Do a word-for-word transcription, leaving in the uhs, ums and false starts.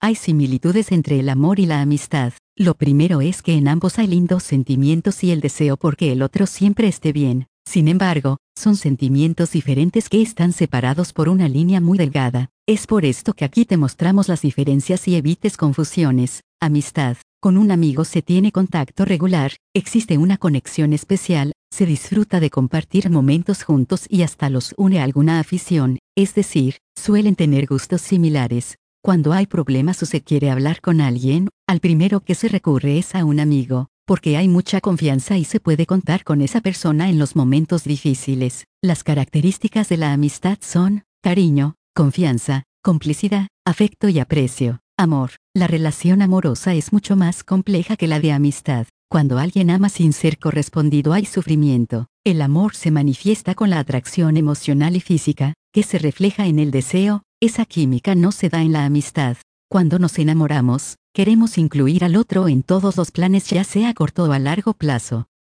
Hay similitudes entre el amor y la amistad. Lo primero es que en ambos hay lindos sentimientos y el deseo porque el otro siempre esté bien. Sin embargo, son sentimientos diferentes que están separados por una línea muy delgada. Es por esto que aquí te mostramos las diferencias y evites confusiones. Amistad. Con un amigo se tiene contacto regular, existe una conexión especial, se disfruta de compartir momentos juntos y hasta los une alguna afición, es decir, suelen tener gustos similares. Cuando hay problemas o se quiere hablar con alguien, al primero que se recurre es a un amigo, porque hay mucha confianza y se puede contar con esa persona en los momentos difíciles. Las características de la amistad son cariño, confianza, complicidad, afecto y aprecio. Amor. La relación amorosa es mucho más compleja que la de amistad. Cuando alguien ama sin ser correspondido hay sufrimiento. El amor se manifiesta con la atracción emocional y física, que se refleja en el deseo. Esa química no se da en la amistad. Cuando nos enamoramos, queremos incluir al otro en todos los planes ya sea a corto o a largo plazo.